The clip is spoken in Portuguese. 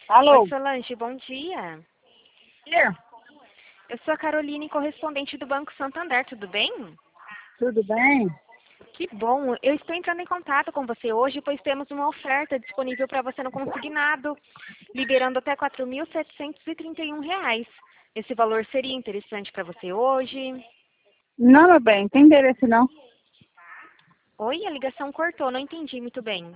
Alô? Oi, Solange, bom dia. É, Eu sou a Caroline, correspondente do Banco Santander, tudo bem? tudo bem? Que bom, eu estou entrando em contato com você hoje, pois temos uma oferta disponível para você no consignado, liberando até R$ 4.731. Esse valor seria interessante para você hoje? Não, meu bem, tem endereço não. Oi, a ligação cortou, não entendi muito bem.